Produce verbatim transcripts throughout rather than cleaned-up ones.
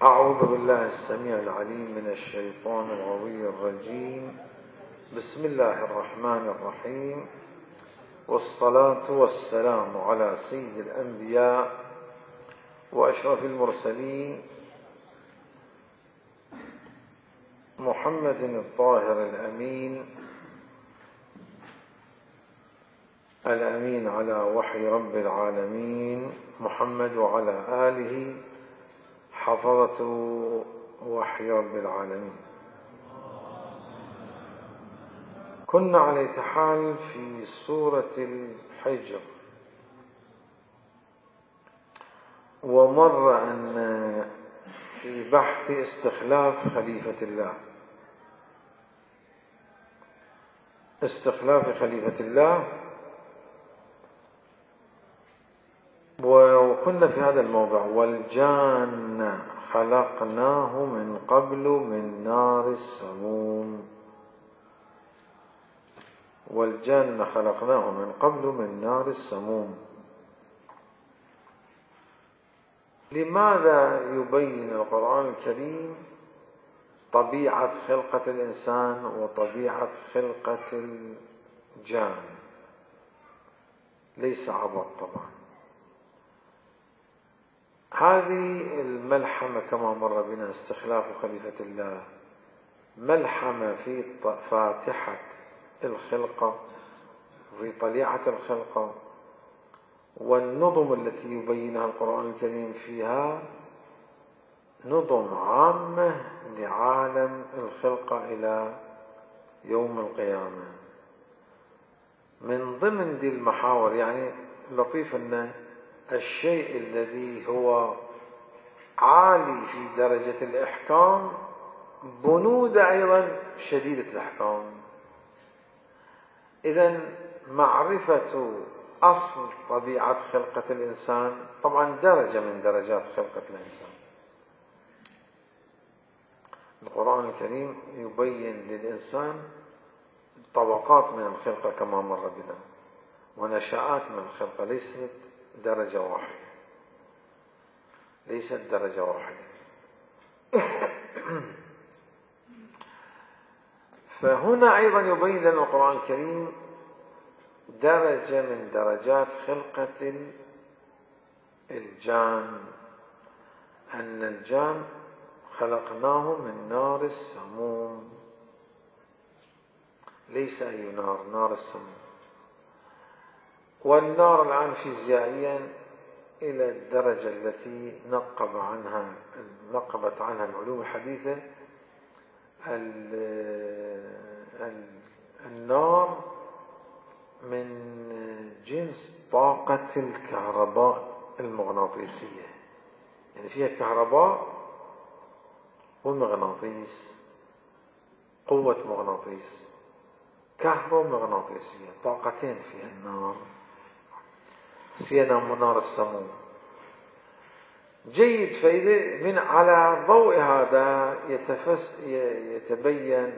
أعوذ بالله السميع العليم من الشيطان الغوي الرجيم. بسم الله الرحمن الرحيم، والصلاة والسلام على سيد الأنبياء وأشرف المرسلين محمد الطاهر الأمين الأمين على وحي رب العالمين محمد وعلى آله حفظة وحي رب العالمين. كنا على التحال في سورة الحجر، ومر أن في بحث استخلاف خليفة الله استخلاف خليفة الله وكنا في هذا الموضع: والجان خلقناه من قبل من نار السموم. والجان خلقناه من قبل من نار السموم. لماذا يبين القرآن الكريم طبيعة خلقة الإنسان وطبيعة خلقة الجان؟ ليس عبط طبعا. هذه الملحمة كما مر بنا استخلاف خليفة الله ملحمة في فاتحة الخلقة، في طليعة الخلقة، والنظم التي يبينها القرآن الكريم فيها نظم عامة لعالم الخلقة إلى يوم القيامة. من ضمن دي المحاور، يعني لطيف أن الشيء الذي هو عالي في درجة الإحكام بنودة أيضا شديدة الإحكام. إذن معرفة أصل طبيعة خلقة الإنسان طبعا درجة من درجات خلقة الإنسان. القرآن الكريم يبين للإنسان طبقات من الخلقة كما مر بنا، ونشآت من الخلقة، ليست درجة واحدة ليست درجة واحدة فهنا أيضا يبين لنا القرآن الكريم درجة من درجات خلقة الجان، أن الجان خلقناه من نار السموم. ليس أي نار، نار السموم. والنار الآن فيزيائيا إلى الدرجة التي نقب عنها نقبت عنها العلوم الحديثة، النار من جنس طاقة الكهرباء المغناطيسية، يعني فيها كهرباء ومغناطيس، قوة مغناطيس، كهرومغناطيسية، طاقتين فيها النار، سينا نار السموم. جيد. فإذا من على ضوء هذا يتفس يتبين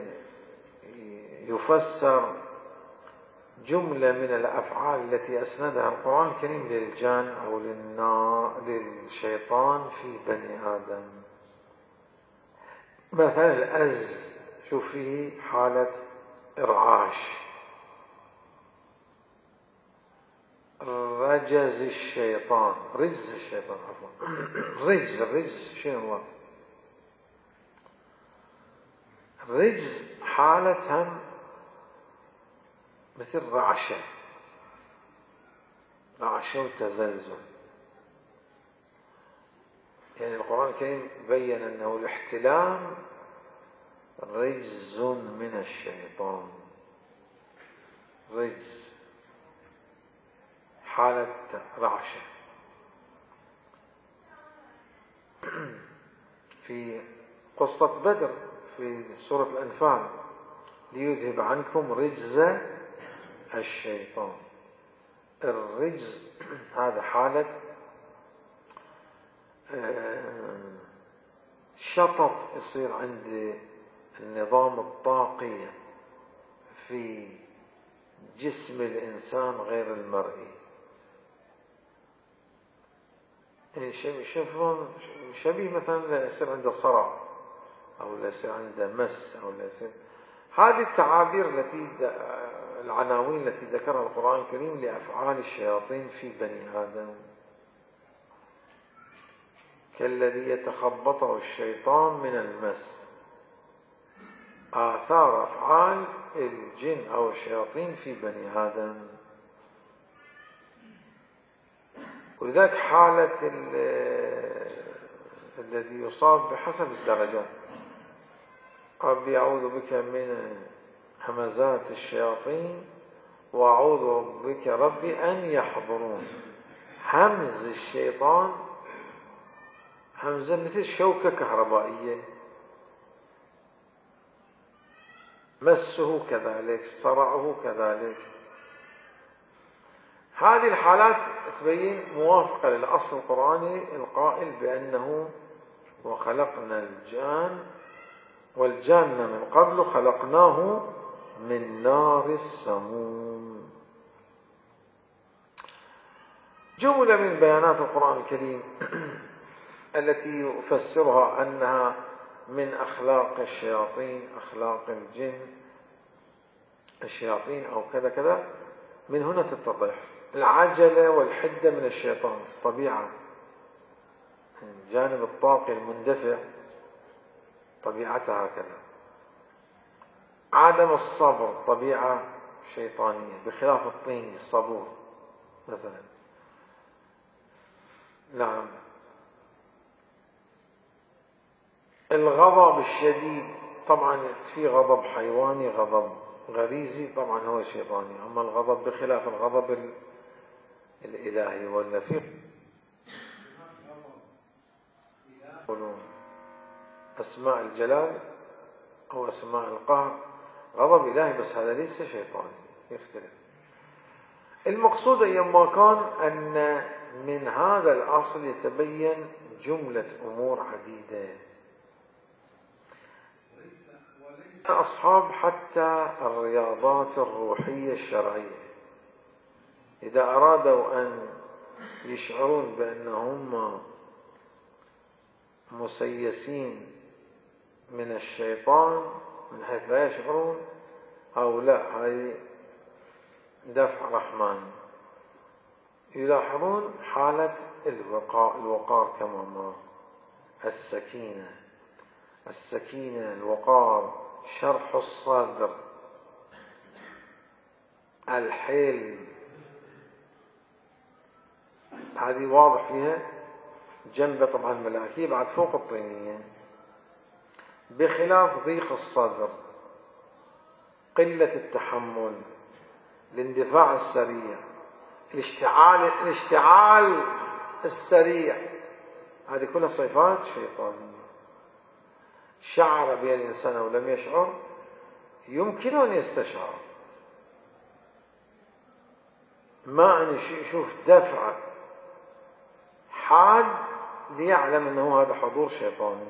يفسر جملة من الأفعال التي أسندها القرآن الكريم للجان أو للشيطان في بني آدم. مثلا الأز، شوف فيه حالة إرعاش. رجز الشيطان رجز الشيطان عفوا رجز الرجز شنو الله؟ الرجز حالة هم مثل رعشة رعشة وتزلزل. يعني القرآن الكريم بين أنه الاحتلام رجز من الشيطان. رجز حالة رعشة. في قصة بدر في سورة الأنفال: ليذهب عنكم رجز الشيطان. الرجز هذا حالة شطط يصير عند النظام الطاقي في جسم الإنسان غير المرئي. شوفون شبيه مثلا يصير عنده صرع أو لا يصير عنده مس أو لا يصير. هذه التعابير التي العناوين التي ذكرها القرآن الكريم لأفعال الشياطين في بني آدم، كالذي يتخبطه الشيطان من المس، آثار أفعال الجن أو الشياطين في بني آدم. ولذلك حالة الذي يصاب بحسب الدرجات. ربي أعوذ بك من همزات الشياطين وأعوذ بك ربي أن يحضرون. همز الشيطان همزة مثل شوكة كهربائية، مسه كذلك، صرعه كذلك. هذه الحالات تبين موافقة للأصل القرآني القائل بأنه وخلقنا الجان والجان من قبل خلقناه من نار السموم. جملة من بيانات القرآن الكريم التي يفسرها أنها من أخلاق الشياطين، أخلاق الجن الشياطين أو كذا كذا، من هنا تتضح. العجلة والحدة من الشيطان طبيعة، الجانب الطاقي المندفع طبيعتها هكذا. عدم الصبر طبيعة شيطانية، بخلاف الطيني الصبور مثلا. نعم. الغضب الشديد طبعا في غضب حيواني، غضب غريزي طبعا هو شيطاني. أما الغضب بخلاف الغضب الإلهي ولا في أسماء الجلال أو أسماء القهر غضب إلهي، بس هذا ليس شيطاني، يختلف. المقصود أيما كان أن من هذا الأصل يتبين جملة أمور عديدة. أصحاب حتى الرياضات الروحية الشرعية إذا أرادوا أن يشعرون بأنهم مسيسين من الشيطان من حيث لا يشعرون أو لا، هذه دفع رحمن، يلاحظون حالة الوقار, الوقار كما مر، السكينة السكينة الوقار، شرح الصدر، الحلم، هذه واضح فيها. جنب طبعا الملائكية بعد فوق الطينية، بخلاف ضيق الصدر، قلة التحمل، الاندفاع السريع، الاشتعال الاشتعال السريع، هذه كلها صفات شيطانية. شعر بها الإنسان أو لم يشعر يمكن أن يستشعر، ما أن يشوف دفع حاد ليعلم أنه هذا حضور شيطاني.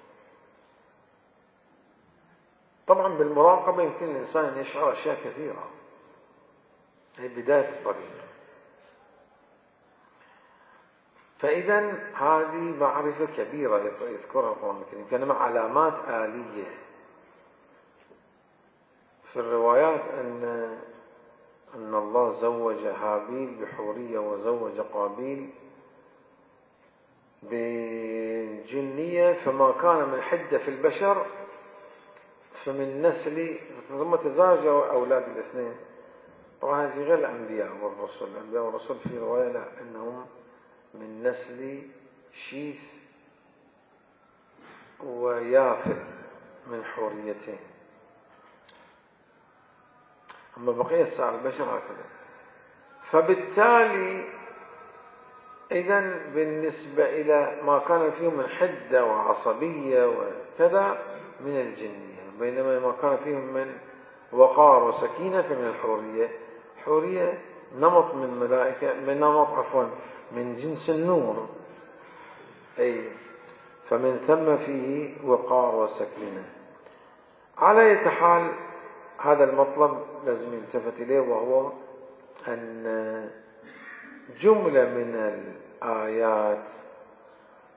طبعا بالمراقبة يمكن الإنسان أن يشعر أشياء كثيرة، هي بداية الطريق. فإذا هذه معرفة كبيرة يذكرها القرآن الكريم كأنما علامات آلية. في الروايات أن أن الله زوج هابيل بحورية وزوج قابيل بجنية، فما كان من حدة في البشر فمن نسل، ثم تزاوجوا أولاد الاثنين. طبعا هذه غير الأنبياء والرسل، الأنبياء والرسل في رواية لا أنهم من نسل شيث ويافث من حوريتين، أما بقية سائر البشر هكذا. فبالتالي إذن بالنسبة إلى ما كان فيهم من حدة وعصبية وكذا من الجنية، بينما ما كان فيهم من وقار وسكينة فمن الحورية. حورية نمط من ملائكة، من نمط عفوا من جنس النور، أي فمن ثم فيه وقار وسكينة. على أي حال هذا المطلب لازم يلتفت إليه، وهو أن جملة من الآيات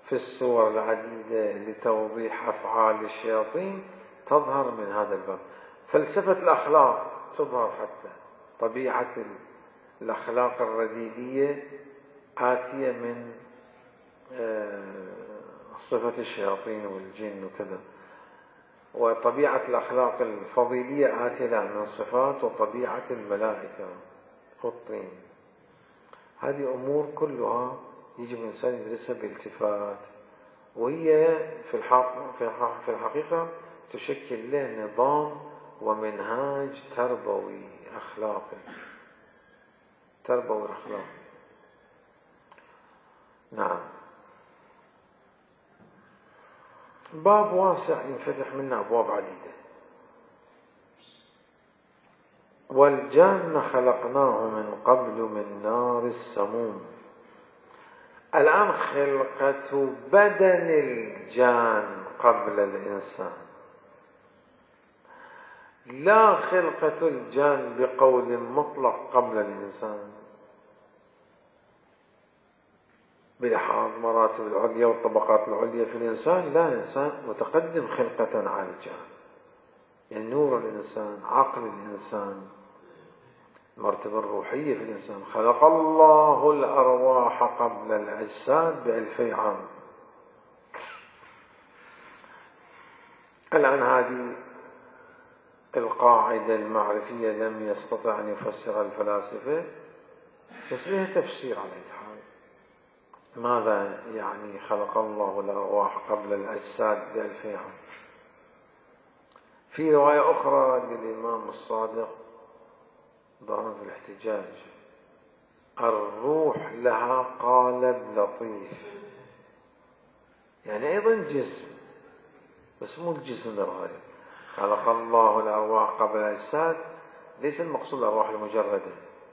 في السور العديدة لتوضيح أفعال الشياطين تظهر من هذا الباب. فلسفة الأخلاق تظهر، حتى طبيعة الأخلاق الرديئة آتية من صفة الشياطين والجن وكذا، وطبيعة الأخلاق الفضيلية آتية من الصفات وطبيعة الملائكة والطين. هذه أمور كلها يجب الإنسان يدرسها بالتفات، وهي في في الحقيقة تشكل له نظام ومنهاج تربوي أخلاقي تربوي أخلاقي. نعم، باب واسع ينفتح منه أبواب عديدة. والجان خلقناه من قبل من نار السموم. الآن خلقة بدن الجان قبل الإنسان، لا خلقة الجان بقول مطلق قبل الإنسان، بلحاظ مراتب العليا والطبقات العليا في الإنسان. لا، الإنسان متقدم خلقة على الجان، يعني نور الإنسان، عقل الإنسان، المرتبة الروحية في الإنسان. خلق الله الأرواح قبل الأجساد بألفي عام. الآن هذه القاعدة المعرفية لم يستطع أن يفسرها الفلاسفة، بس لها تفسير على الحال. ماذا يعني خلق الله الأرواح قبل الأجساد بألفي عام؟ في رواية أخرى للإمام الصادق ظهر في الاحتجاج: الروح لها قالب لطيف، يعني أيضا جسم، بس مو الجسم للغاية. خلق الله الأرواح قبل الأجساد ليس المقصود الأرواح المجردة،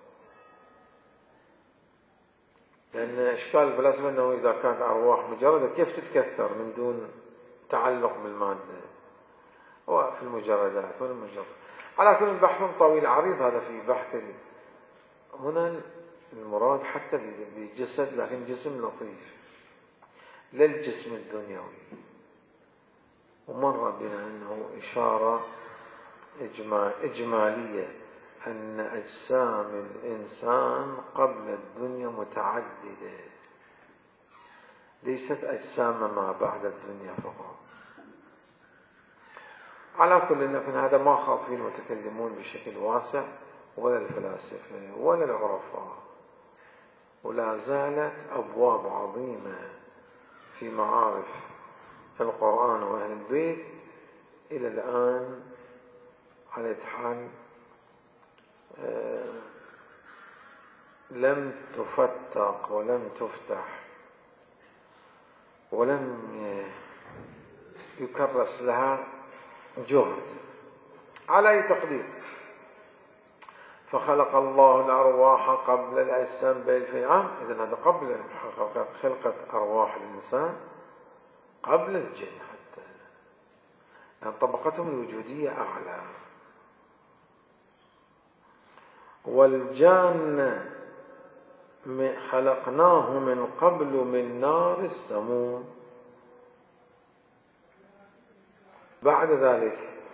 لأن إشكال الفلاسفة أنه إذا كانت أرواح مجردة كيف تتكثر من دون تعلق بالمادة وفي المجردات والمجرد. على كل بحث طويل عريض هذا، في بحث هنا المراد حتى بجسد، لكن جسم لطيف لا الجسم الدنيوي. ومر بنا أنه إشارة إجمالية أن أجسام الإنسان قبل الدنيا متعددة، ليست أجسام ما بعد الدنيا فقط. على كل، لكن هذا ما خاض فيه المتكلمون بشكل واسع، ولا الفلاسفة ولا العرفاء. ولا زالت أبواب عظيمة في معارف القرآن وأهل البيت إلى الآن على حال لم تفتق ولم تفتح ولم يكرس لها جهد على أي تقدير. فخلق الله الأرواح قبل الأجسام بألفي عام، إذن هذا قبل خلقة أرواح الإنسان، قبل الجن حتى، لأن طبقتهم الوجودية أعلى. والجان خلقناه من قبل من نار السموم. بعد ذلك: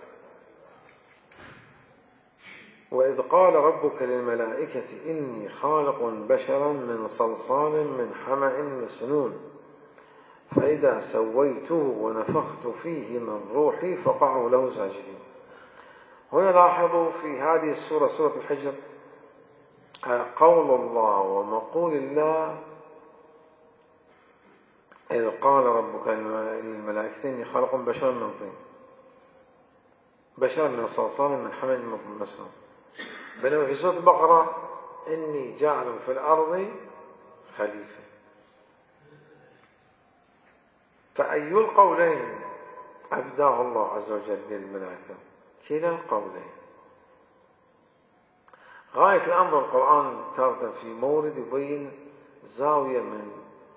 وإذ قال ربك للملائكة إني خالق بشرا من صلصال من حمأ مسنون فإذا سويته ونفخت فيه من روحي فقعوا له ساجدين. هنا لاحظوا في هذه السورة، سورة الحجر، قول الله ومقول الله: إذ قال ربك للملائكة إني خالق بشرا من طين، بشرا من صلصال من حمأ مسنون. بينما في سورة البقرة: إني جاعل في الأرض خليفة. فأي القولين أبداه الله عز وجل للملائكة؟ كلا القولين. غاية الأمر القرآن تارة في مورد يبين زاوية من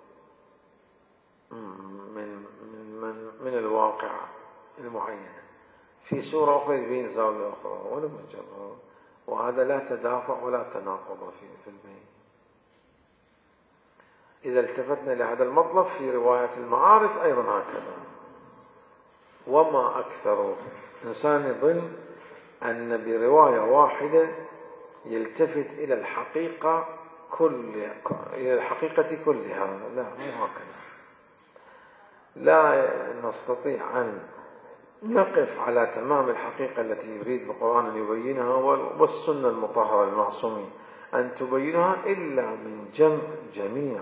من من من الواقع المعينة، في سورة أخرى يبين زاوية أخرى، ولا مجرد، وهذا لا تدافع ولا تناقض في في البين. إذا التفتنا لهذا المطلب في رواية المعارف أيضا هكذا. وما أكثر إنسان يظن أن برواية واحدة يلتفت إلى الحقيقة كل إلى الحقيقة كلها. لا، مو هكذا. لا نستطيع أن نقف على تمام الحقيقة التي يريد القرآن أن يبينها والسنة المطهرة المعصومة أن تبينها إلا من جمع جميع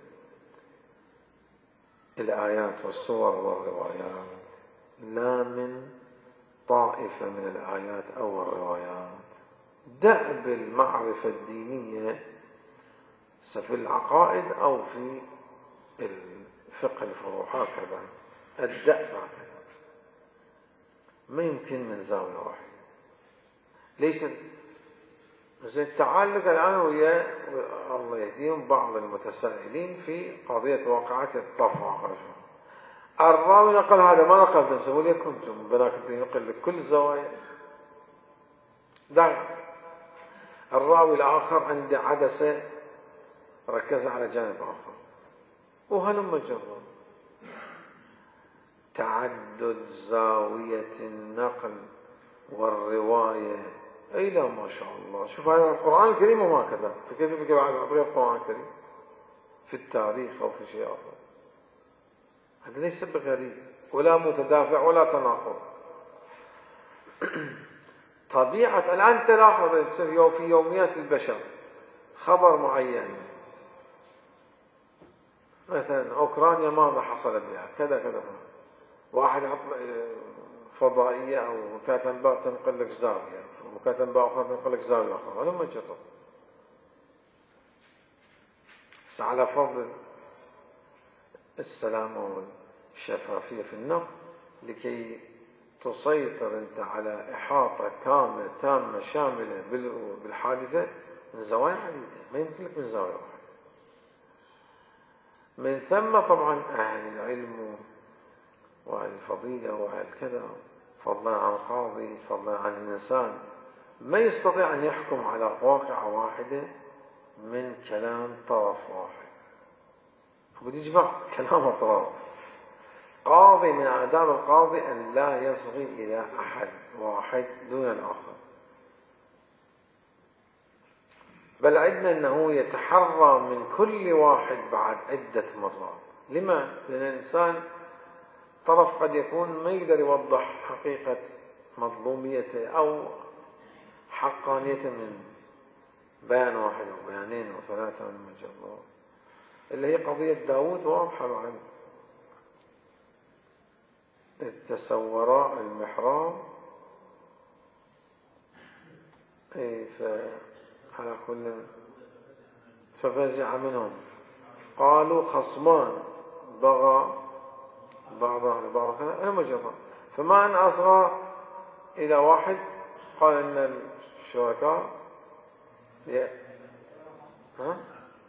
الآيات والسور والروايات، لا من طائفة من الآيات أو الروايات. دأب المعرفة الدينية في العقائد أو في الفقه الفروع هكذا الدأب هكذا، ما يمكن من زاوية واحدة. ليس زين. تعال الآن ويا الله يهديهم بعض المتسائلين في قضية واقعة الطفرة. الراوي نقل هذا ما نقل، تسوي لي كنتم بناك ينقل لك كل الزوايا. دع الراوي الآخر عنده عدسة ركز على جانب آخر، وهلم جرا. تعدد زاوية النقل والرواية. أي لا ما شاء الله. شوف هذا القرآن الكريم وما كذا، فكيف يفكر بعد عبر القرآن الكريم في التاريخ أو في شيء آخر؟ هذا ليس بغريب ولا متدافع ولا تناقض. طبيعة الآن تلاحظ في يوميات البشر خبر معين، مثلا أوكرانيا ماذا حصل بها كذا كذا، واحد يحط فضائية أو وكالة أنباء تنقل لك زاوية، وكالة أنباء أخرى تنقل لك زاوية أخرى. هذا ما جرب. بس على فضل السلامة والشفافية في النقل لكي تسيطر أنت على إحاطة كاملة تامة شاملة بالحادثة من زوايا عديدة، ما يمكن لك من زاوية واحدة. من ثم طبعا أهل العلم والفضيلة والكذا، فضلا عن قاضي، فضلا عن الإنسان، ما يستطيع أن يحكم على واقعة واحدة من كلام طرف واحد، بده يجمع كلام أطراف. قاضي من آداب القاضي أن لا يصغي إلى أحد واحد دون الآخر، بل عندنا أنه يتحرى من كل واحد بعد عدة مرات. لما؟ لأن الإنسان طرف قد يكون ما يقدر يوضح حقيقة مظلوميته أو حقانيته من بيان واحد أو بيانين أو ثلاثة من المجرات، اللي هي قضية داود واضحة بعد. إذ تسورا المحراب، إيه على كل ففزع منهم قالوا خصمان بغى بعضها لبعض كذا. أنا مجرد فما أن أصغى إلى واحد قال إن الشركاء ها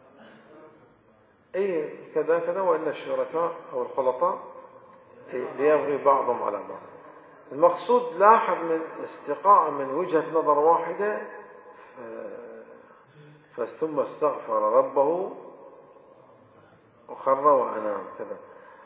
أي كذا كذا، وإن الشركاء أو الخلطاء ليبغي بعضهم على بعض. المقصود لاحظ من استقاء من وجهة نظر واحدة، ثم استغفر ربه وخر وأنام كذا.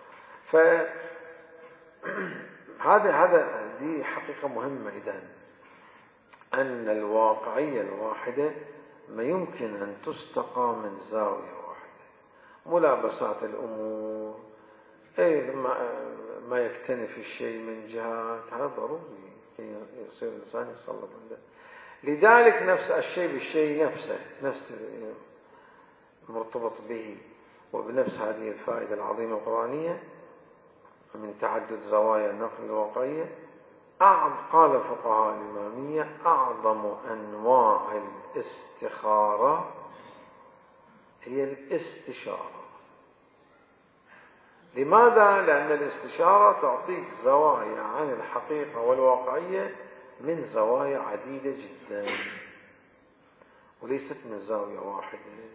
فهذا هذا دي حقيقة مهمة إذن، أن الواقعية الواحدة ما يمكن أن تستقى من زاوية واحدة. ملابسات الأمور، أي ما يكتنف الشيء من جهات، هذا ضروري كي يصير الإنسان يصلب عنده. لذلك نفس الشيء بالشيء نفسه، نفس مرتبط به، وبنفس هذه الفائدة العظيمة القرآنية من تعدد زوايا النقل الواقعية. قال فقهاء الإمامية أعظم أنواع الاستخارة هي الاستشارة. لماذا؟ لأن الاستشارة تعطيك زوايا عن الحقيقة والواقعية من زوايا عديدة جدا، وليست من زاوية واحدة،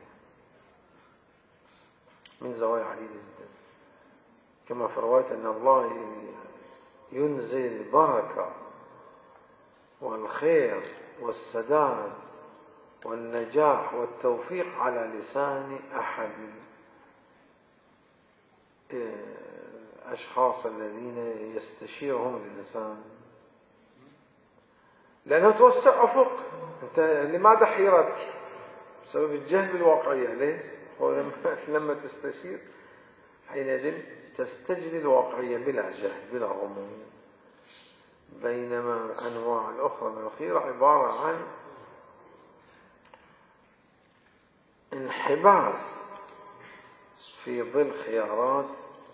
من زوايا عديدة جدا. كما في رواية أن الله ينزل البركة والخير والسداد والنجاح والتوفيق على لسان أحد الأشخاص الذين يستشيرهم الإنسان، لأنه توسع أفق. أنت لماذا حيرتك؟ بسبب الجهل بالواقعية. ليش؟ لما تستشير حينئذ تستجلي الواقعية بلا جهل بلا غموض. بينما الأنواع الأخرى من الخيرة عبارة عن انحباس في ظل خيارات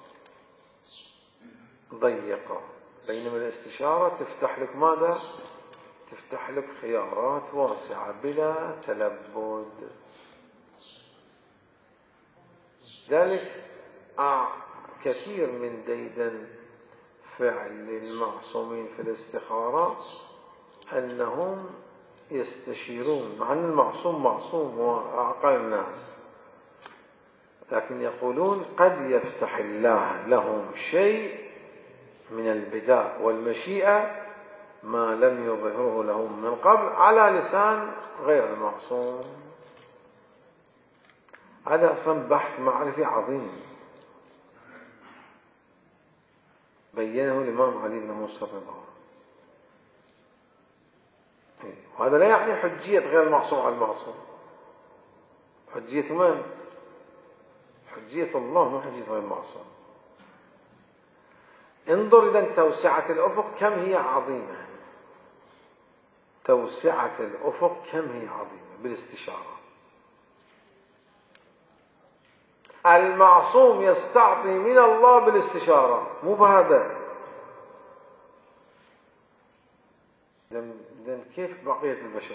ضيقة، بينما الاستشارة تفتح لك ماذا؟ تفتح لك خيارات واسعة بلا تلبد. ذلك كثير من ديدن فعل المعصومين في الاستخارة أنهم يستشيرون، مع أن المعصوم معصوم هو أعقل الناس، لكن يقولون قد يفتح الله لهم شيء من البداء والمشيئة ما لم يظهره لهم من قبل على لسان غير المعصوم. هذا أصلا بحث معرفي عظيم بينه الإمام علي بن موسى الرضا. وهذا لا يعني حجية غير المعصوم على المعصوم. حجية من؟ حجية الله، ما حجية غير المعصوم. انظر إذا توسعة الأفق كم هي عظيمة. توسعة الأفق كم هي عظيمة بالاستشارة. المعصوم يستعطي من الله بالاستشارة، مو بهذا. إذن كيف بقية البشر؟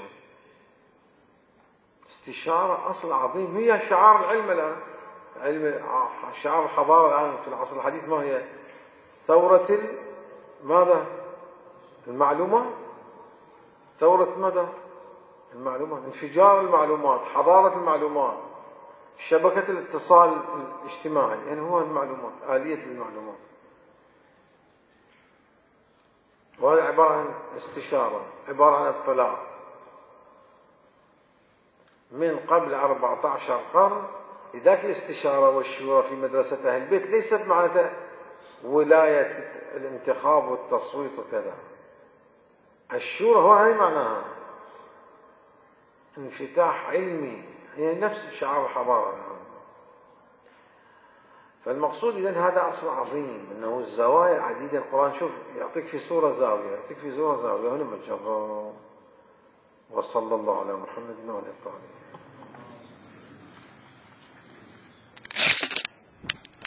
استشارة أصل عظيم، هي شعار العلم الآن. علم شعار الحضارة الآن في العصر الحديث ما هي؟ ثورة ماذا؟ المعلومات. ثورة ماذا؟ المعلومات، انفجار المعلومات، حضارة المعلومات، شبكة الاتصال الاجتماعي، يعني هو المعلومات، آلية المعلومات. وهذا عبارة عن استشارة، عبارة عن اطلاع. من قبل أربعة عشر قرن لذلك الاستشارة والشورى في مدرسة أهل البيت ليست معناتها ولاية الانتخاب والتصويت وكذا. الشورى هو هذه معناها انفتاح علمي، هي نفس شعار الحضارة. فالمقصود إذن هذا أصل عظيم، أنه الزوايا العديدة. القرآن شوف يعطيك في سورة زاوية، يعطيك في سورة زاوية، هنا مجرد. وصلى الله على محمد وعلى آله.